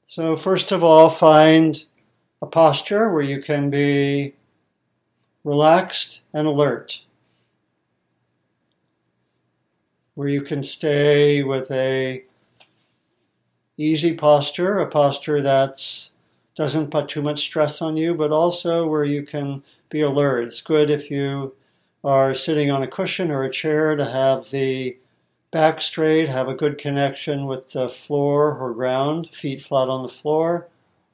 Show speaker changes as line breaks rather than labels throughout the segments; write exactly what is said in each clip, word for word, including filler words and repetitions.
So first of all, find a posture where you can be relaxed and alert, where you can stay with a easy posture, a posture that doesn't put too much stress on you, but also where you can be alert. It's good if you are sitting on a cushion or a chair to have the back straight, have a good connection with the floor or ground, feet flat on the floor.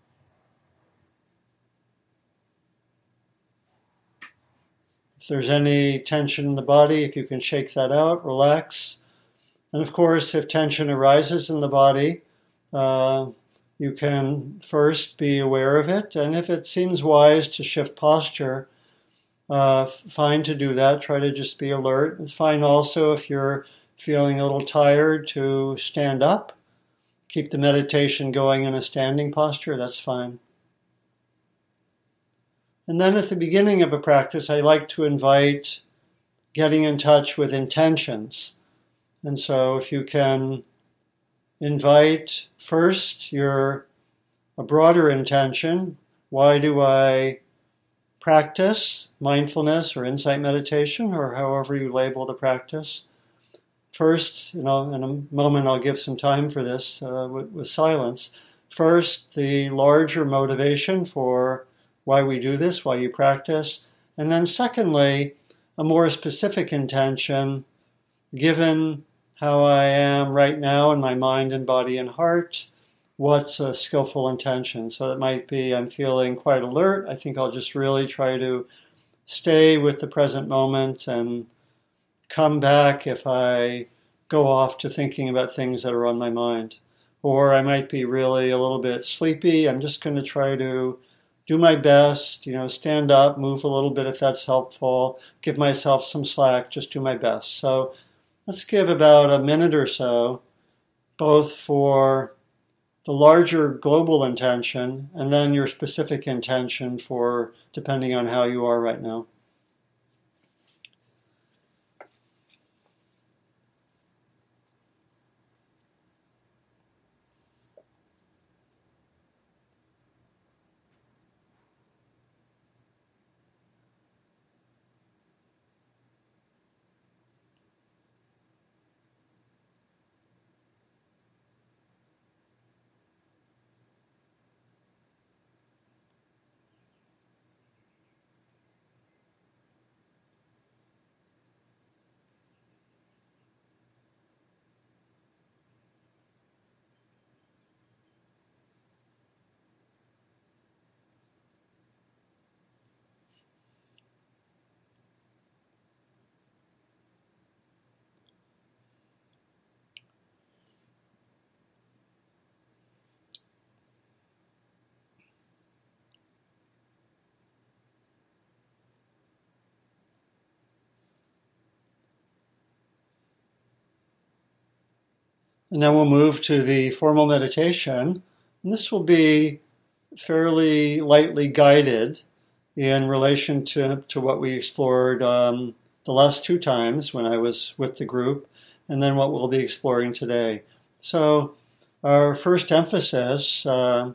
If there's any tension in the body, if you can shake that out, relax. And of course, if tension arises in the body, uh, you can first be aware of it. And if it seems wise to shift posture, uh, fine to do that. Try to just be alert. It's fine also if you're feeling a little tired to stand up. Keep the meditation going in a standing posture. That's fine. And then at the beginning of a practice, I like to invite getting in touch with intentions. And so if you can invite first your a broader intention, why do I practice mindfulness or insight meditation, or however you label the practice? First, you know, in a moment I'll give some time for this uh, with, with silence. First, the larger motivation for why we do this, why you practice. And then secondly, a more specific intention, given how I am right now in my mind and body and heart, what's a skillful intention? So that might be, I'm feeling quite alert. I think I'll just really try to stay with the present moment and come back if I go off to thinking about things that are on my mind. Or I might be really a little bit sleepy. I'm just going to try to do my best, you know, stand up, move a little bit if that's helpful, give myself some slack, just do my best. So let's give about a minute or so, both for the larger global intention and then your specific intention for depending on how you are right now. And then we'll move to the formal meditation. And this will be fairly lightly guided in relation to, to what we explored um, the last two times when I was with the group, and then what we'll be exploring today. So our first emphasis uh,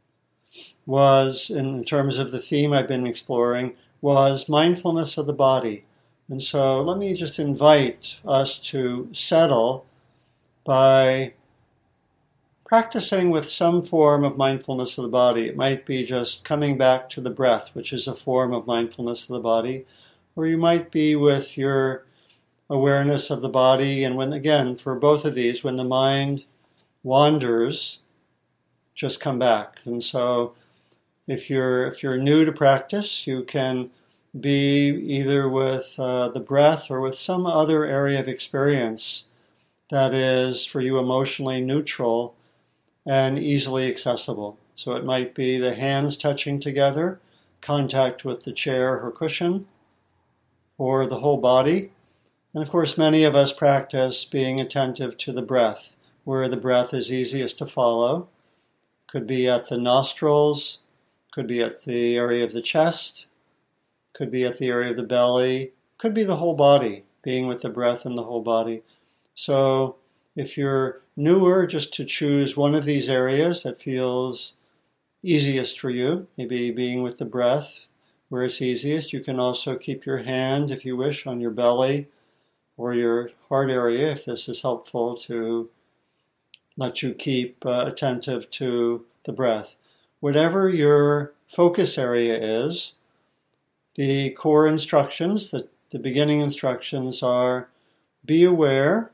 was, in terms of the theme I've been exploring, was mindfulness of the body. And so let me just invite us to settle by practicing with some form of mindfulness of the body. It might be just coming back to the breath, which is a form of mindfulness of the body, or you might be with your awareness of the body. And when, again, for both of these, when the mind wanders, just come back. And so if you're if you're new to practice, you can be either with uh, the breath or with some other area of experience that is for you emotionally neutral and easily accessible. So it might be the hands touching together, contact with the chair or cushion, or the whole body. And of course, many of us practice being attentive to the breath, where the breath is easiest to follow. Could be at the nostrils, could be at the area of the chest, could be at the area of the belly, could be the whole body, being with the breath in the whole body. So If you're newer, just to choose one of these areas that feels easiest for you, maybe being with the breath where it's easiest. You can also keep your hand, if you wish, on your belly or your heart area, if this is helpful to let you keep uh, attentive to the breath. Whatever your focus area is, the core instructions, the, the beginning instructions are be aware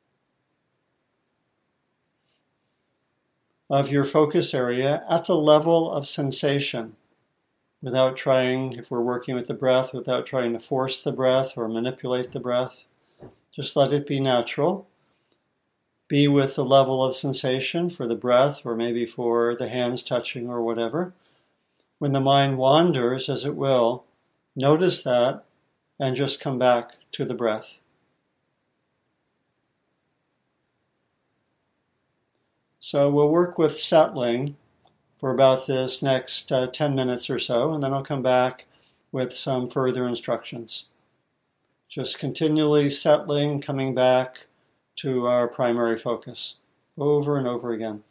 of your focus area at the level of sensation, without trying, if we're working with the breath, without trying to force the breath or manipulate the breath. Just let it be natural. Be with the level of sensation for the breath, or maybe for the hands touching or whatever. When the mind wanders, as it will, notice that and just come back to the breath. So we'll work with settling for about this next uh, ten minutes or so, and then I'll come back with some further instructions. Just continually settling, coming back to our primary focus over and over again.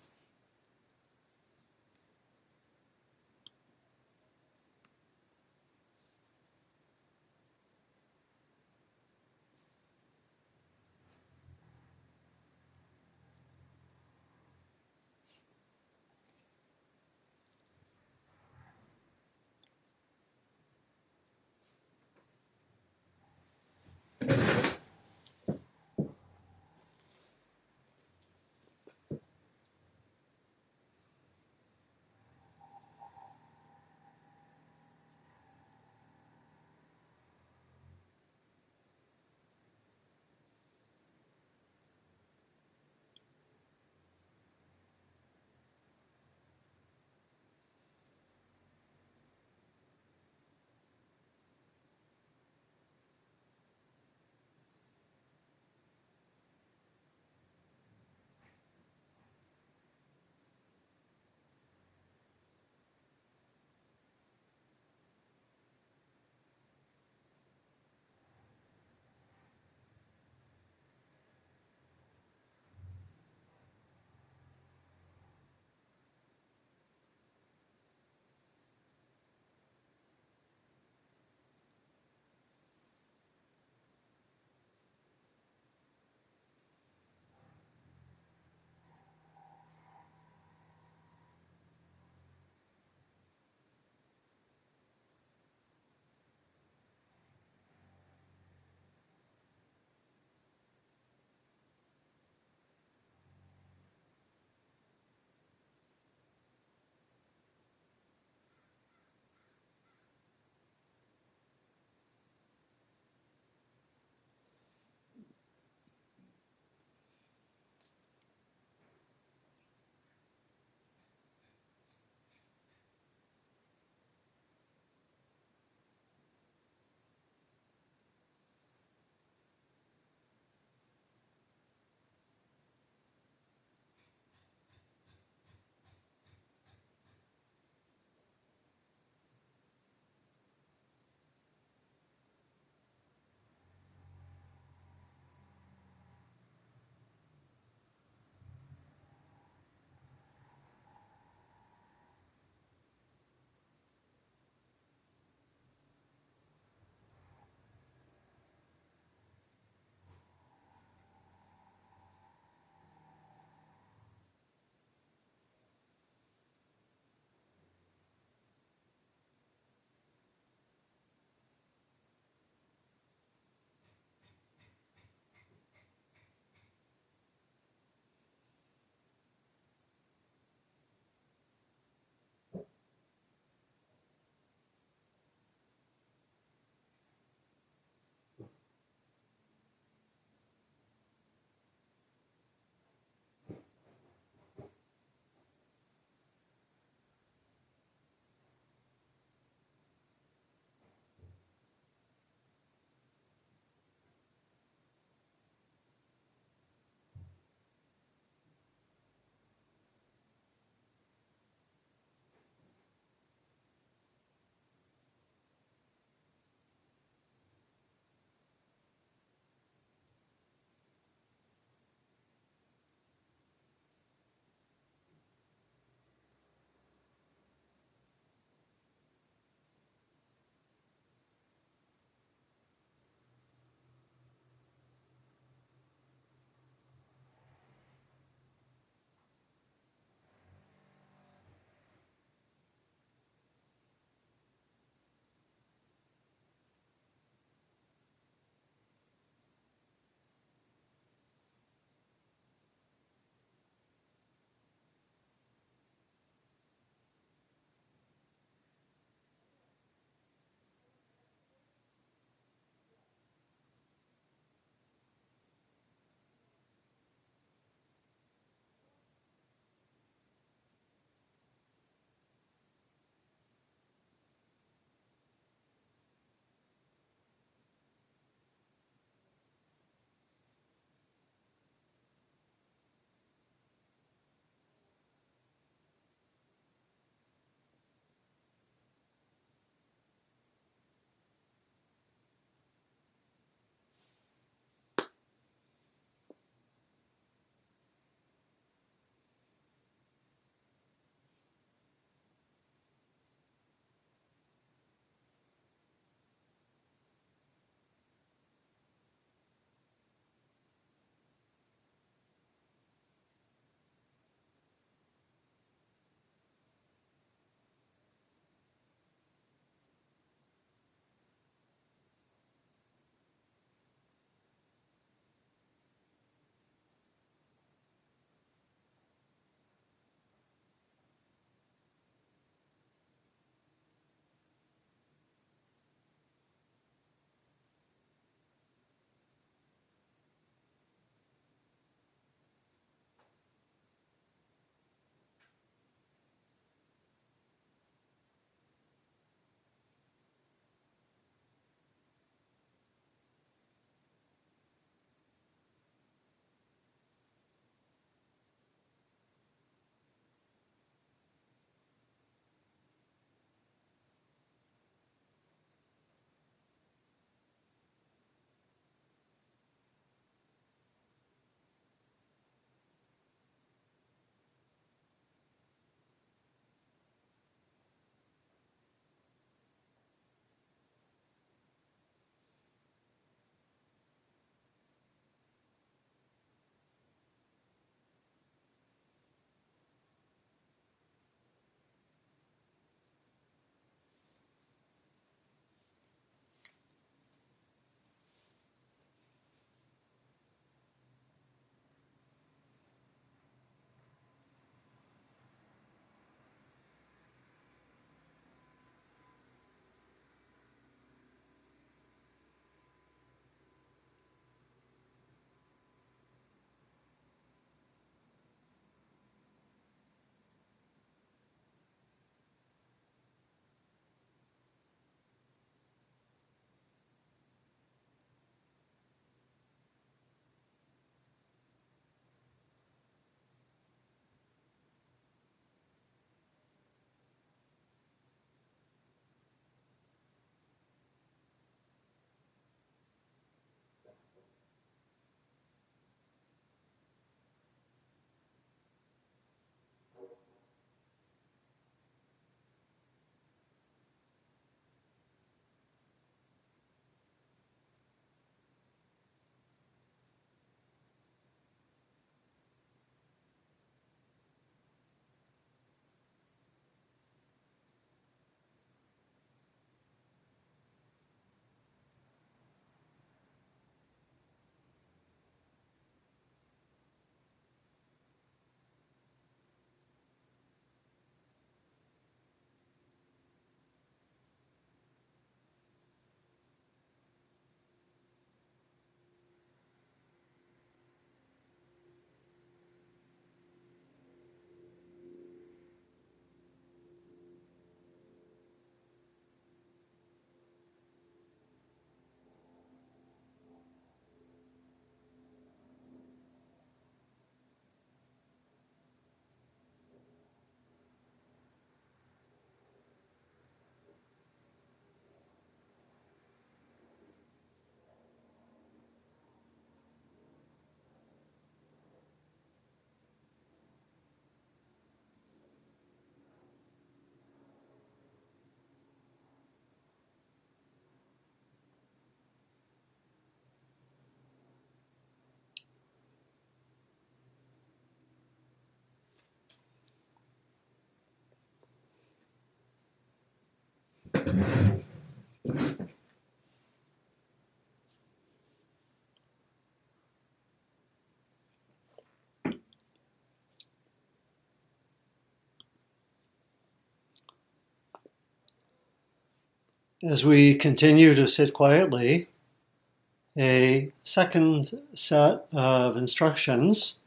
As we continue to sit quietly, a second set of instructions,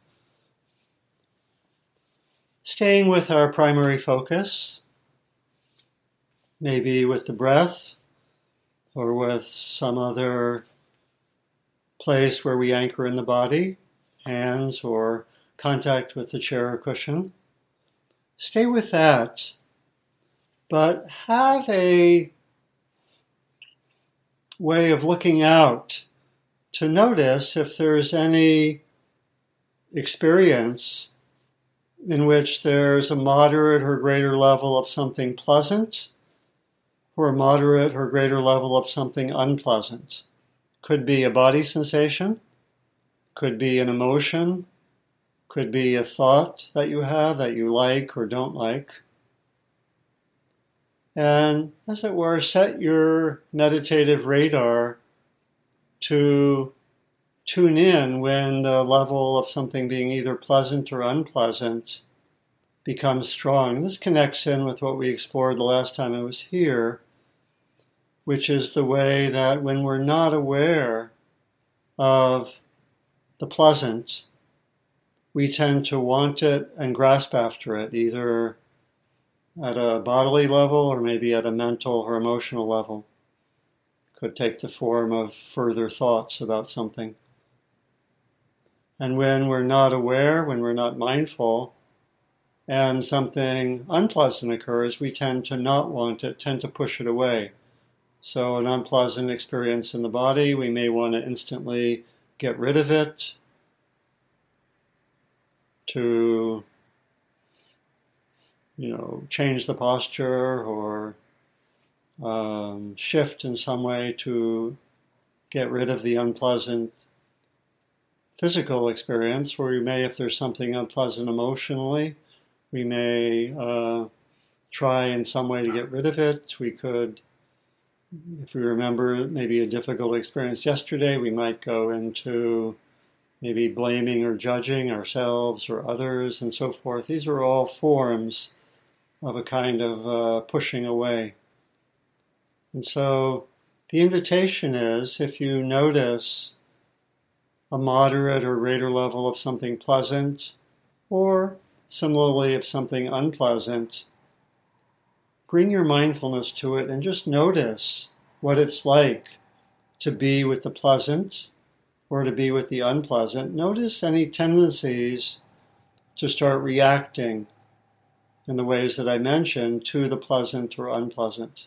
staying with our primary focus, maybe with the breath or with some other place where we anchor in the body, hands or contact with the chair or cushion. Stay with that, but have a way of looking out to notice if there's any experience in which there's a moderate or greater level of something pleasant or a moderate or greater level of something unpleasant. Could be a body sensation, could be an emotion, could be a thought that you have that you like or don't like. And, as it were, set your meditative radar to tune in when the level of something being either pleasant or unpleasant becomes strong. This connects in with what we explored the last time I was here, which is the way that when we're not aware of the pleasant, we tend to want it and grasp after it, either at a bodily level or maybe at a mental or emotional level. Could take the form of further thoughts about something. And when we're not aware, when we're not mindful, and something unpleasant occurs, we tend to not want it, tend to push it away. So an unpleasant experience in the body, we may want to instantly get rid of it, to you know, change the posture or um, shift in some way to get rid of the unpleasant physical experience, or we may, if there's something unpleasant emotionally, we may uh, try in some way to get rid of it. We could, if we remember maybe a difficult experience yesterday, we might go into maybe blaming or judging ourselves or others and so forth. These are all forms of a kind of uh, pushing away. And so the invitation is, if you notice a moderate or greater level of something pleasant, or similarly of something unpleasant, bring your mindfulness to it and just notice what it's like to be with the pleasant or to be with the unpleasant. Notice any tendencies to start reacting in the ways that I mentioned to the pleasant or unpleasant.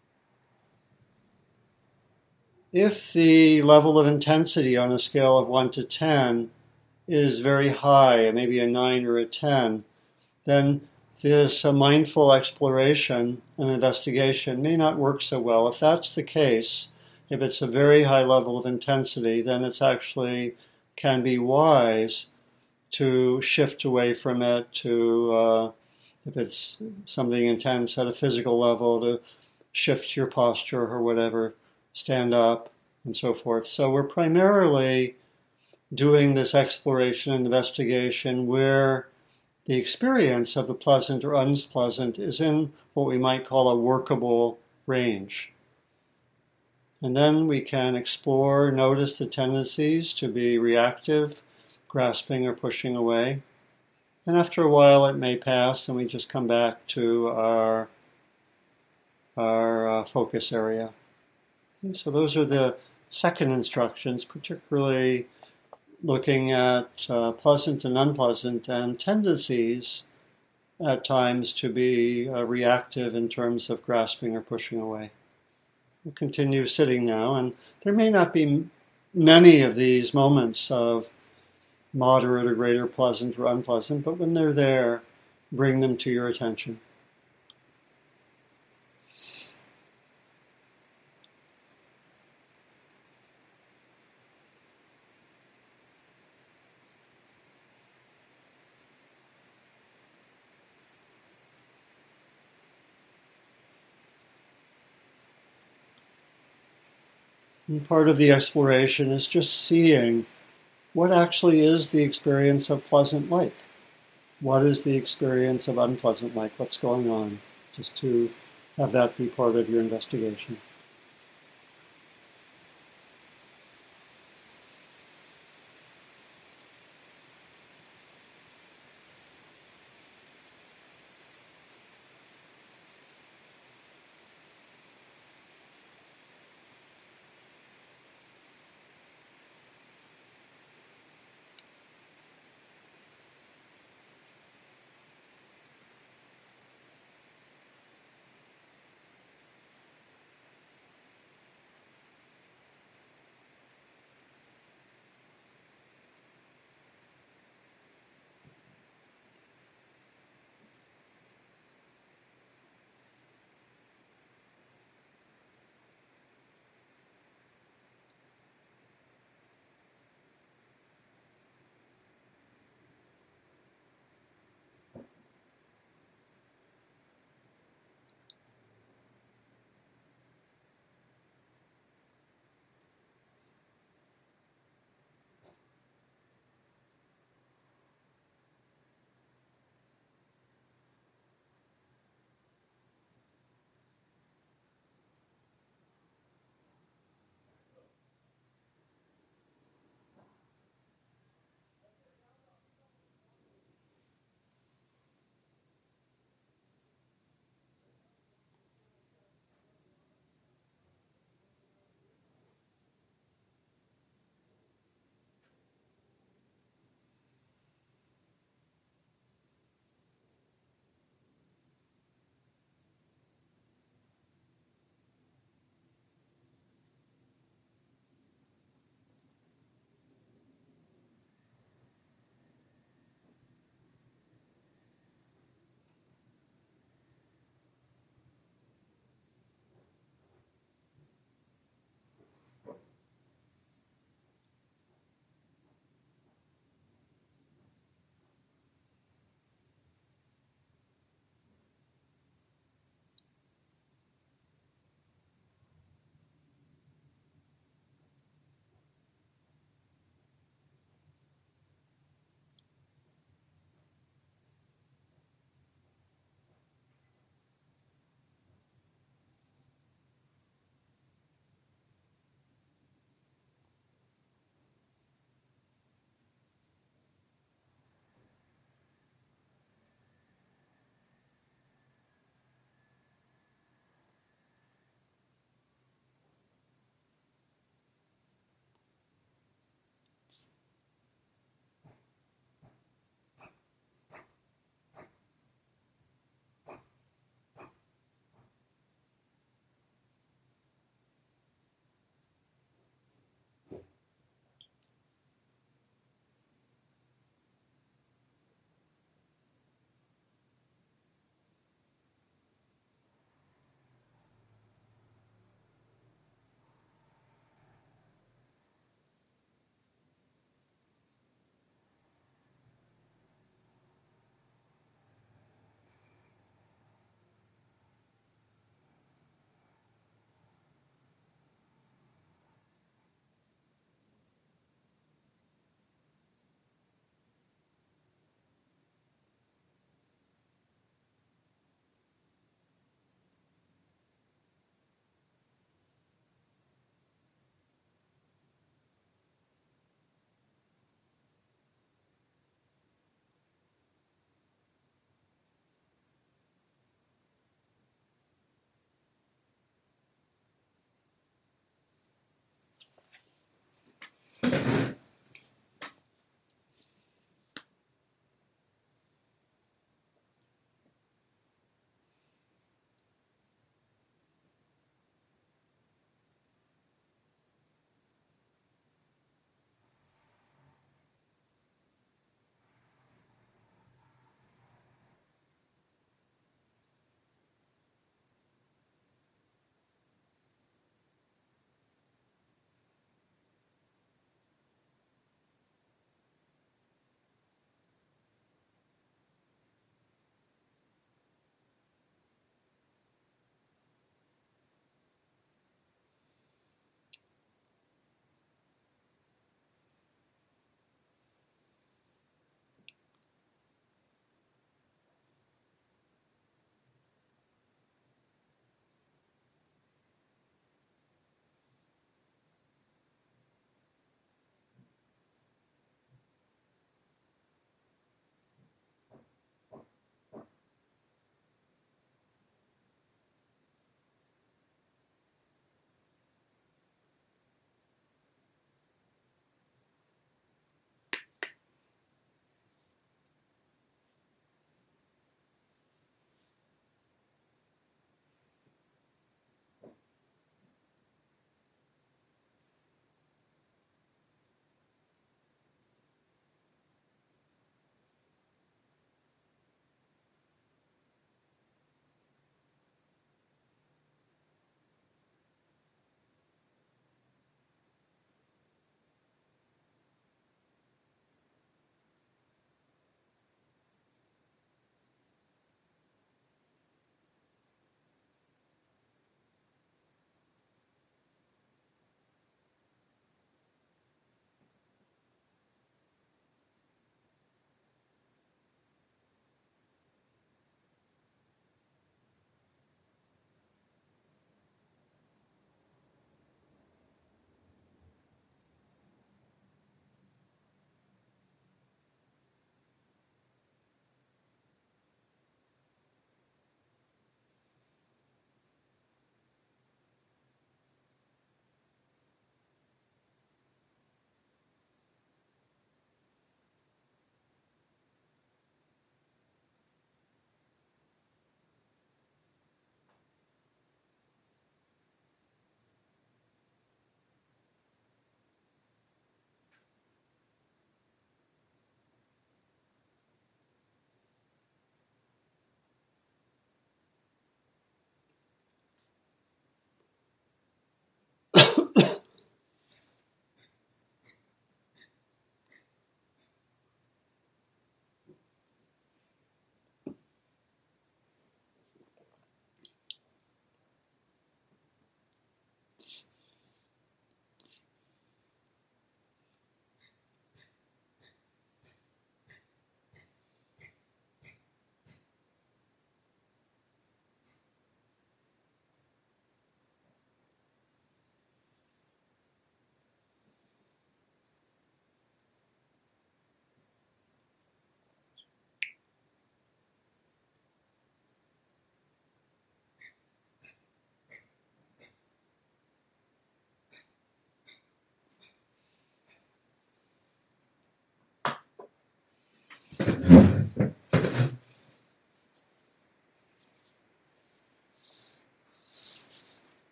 If the level of intensity on a scale of one to ten is very high, maybe a nine or a ten, then this uh, mindful exploration and investigation may not work so well. If that's the case, if it's a very high level of intensity, then it's actually can be wise to shift away from it, to uh, if it's something intense at a physical level, to shift your posture or whatever, stand up, and so forth. So we're primarily doing this exploration and investigation where the experience of the pleasant or unpleasant is in what we might call a workable range. And then we can explore, notice the tendencies to be reactive, grasping or pushing away. And after a while it may pass and we just come back to our, our uh, focus area. And so those are the second instructions, particularly looking at uh, pleasant and unpleasant and tendencies at times to be uh, reactive in terms of grasping or pushing away. We'll continue sitting now, and there may not be many of these moments of moderate or greater pleasant or unpleasant, but when they're there, bring them to your attention. And part of the exploration is just seeing what actually is the experience of pleasant like. What is the experience of unpleasant like? What's going on? Just to have that be part of your investigation.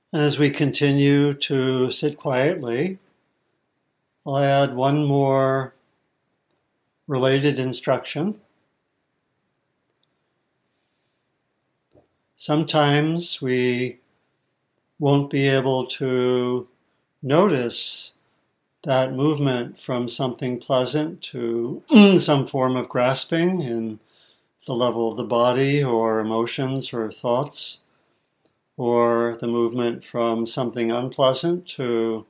As we continue to sit quietly, I'll add one more related instruction. Sometimes we won't be able to notice that movement from something pleasant to some form of grasping in the level of the body or emotions or thoughts, or the movement from something unpleasant to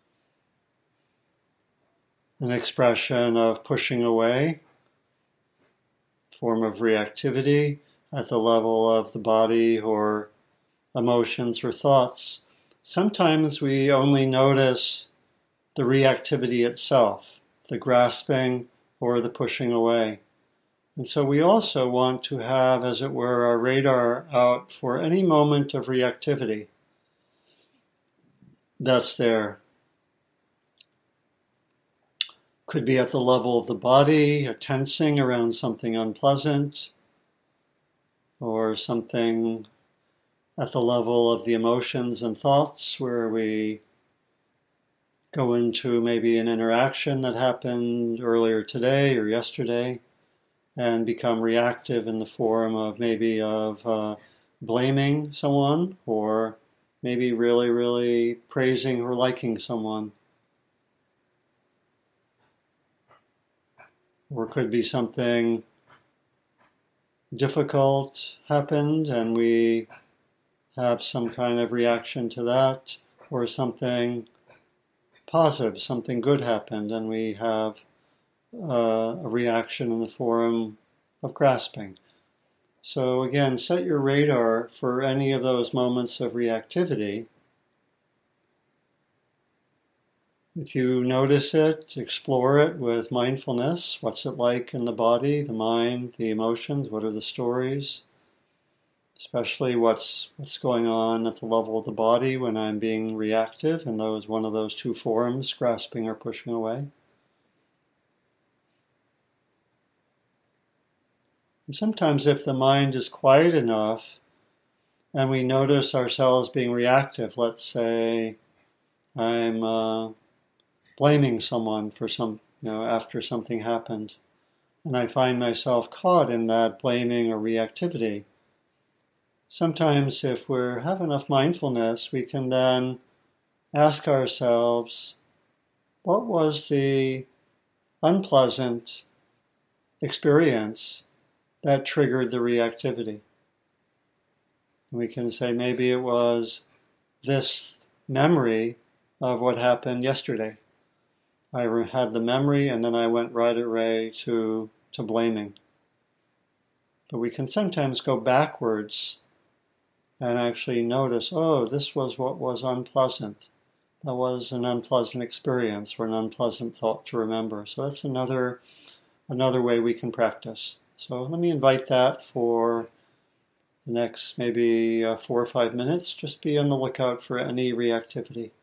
an expression of pushing away, form of reactivity at the level of the body or emotions or thoughts. Sometimes we only notice the reactivity itself, the grasping or the pushing away. And so we also want to have, as it were, our radar out for any moment of reactivity that's there. Could be at the level of the body, a tensing around something unpleasant, or something at the level of the emotions and thoughts where we go into maybe an interaction that happened earlier today or yesterday and become reactive in the form of maybe of uh, blaming someone, or maybe really, really praising or liking someone. Or it could be something difficult happened and we have some kind of reaction to that, or something positive, something good happened and we have uh, a reaction in the form of grasping. So again, set your radar for any of those moments of reactivity. If you notice it, explore it with mindfulness. What's it like in the body, the mind, the emotions? What are the stories? Especially what's what's going on at the level of the body when I'm being reactive in those one of those two forms, grasping or pushing away. And sometimes if the mind is quiet enough and we notice ourselves being reactive, let's say I'm uh, blaming someone for some, you know, after something happened, and I find myself caught in that blaming or reactivity. Sometimes if we have enough mindfulness, we can then ask ourselves, what was the unpleasant experience that triggered the reactivity? And we can say maybe it was this memory of what happened yesterday. I had the memory and then I went right away to, to blaming. But we can sometimes go backwards and actually notice, oh, this was what was unpleasant. That was an unpleasant experience or an unpleasant thought to remember. So that's another another way we can practice. So let me invite that for the next maybe uh, four or five minutes. Just be on the lookout for any reactivity.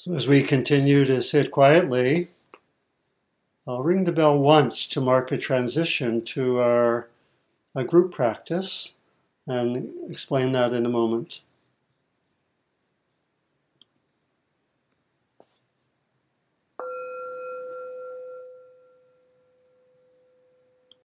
So as we continue to sit quietly, I'll ring the bell once to mark a transition to our, our group practice and explain that in a moment.